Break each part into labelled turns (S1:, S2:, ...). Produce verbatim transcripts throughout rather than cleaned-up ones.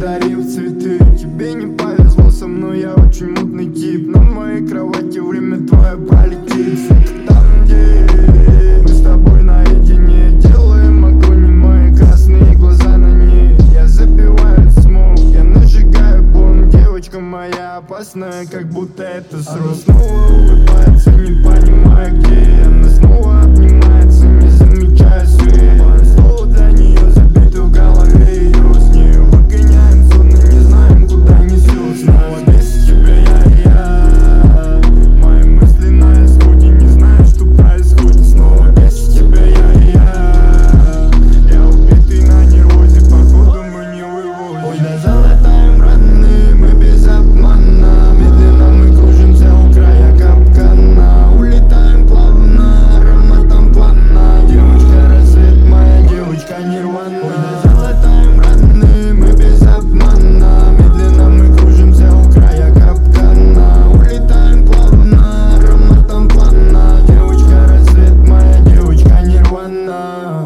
S1: подарил цветы. Тебе не повезло со мной, я очень мутный тип. На моей кровати время твое полетит. Там, где мы с тобой наедине, делаем огонь, и мои красные глаза на ней. Я забиваю смог, я нажигаю бомб. Девочка моя опасная, как будто это срок. Она снова улыбается, не понимая где. Она снова обнимается, не замечая свет. Слово для нее забито в голове, ее с нею выгоняем сонно, не знаем, куда несет. Снова без тебя я и я. Мои мысли на исходе, не знаю, что происходит. Снова без тебя я и я. Я убитый на нервозе, походу мы не выводим. Ой, да залатаем родные, мы без обмана. Медленно мы кружимся у края капкана. Улетаем плавно, ароматом плана. Девочка рассвет, моя девочка нирвана. Ой, да залатаем родные, мы без обмана. Медленно мы кружимся у края капкана. Улетаем плавно, ароматом плана. Девочка рассвет, моя девочка нирвана.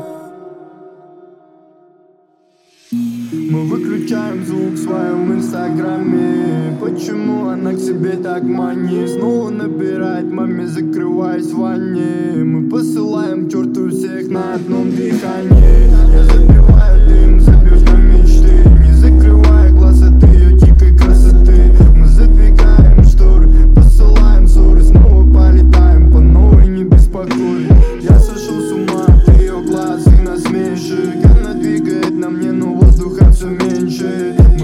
S1: Мы выключаем звук в своем инстаграме. Почему она к себе так манит? Снова набирает маме, закрываясь в ванне. Мы посылаем к черту всех на одном дыхании. Я забиваю дым, забьешь на мечты, не закрывая глаз от ее дикой красоты. Мы задвигаем шторы, посылаем ссоры. Снова полетаем по новой, не беспокой. Я сошел с ума от ее глаз и насмешек. Она двигает на мне, но воздуха все меньше.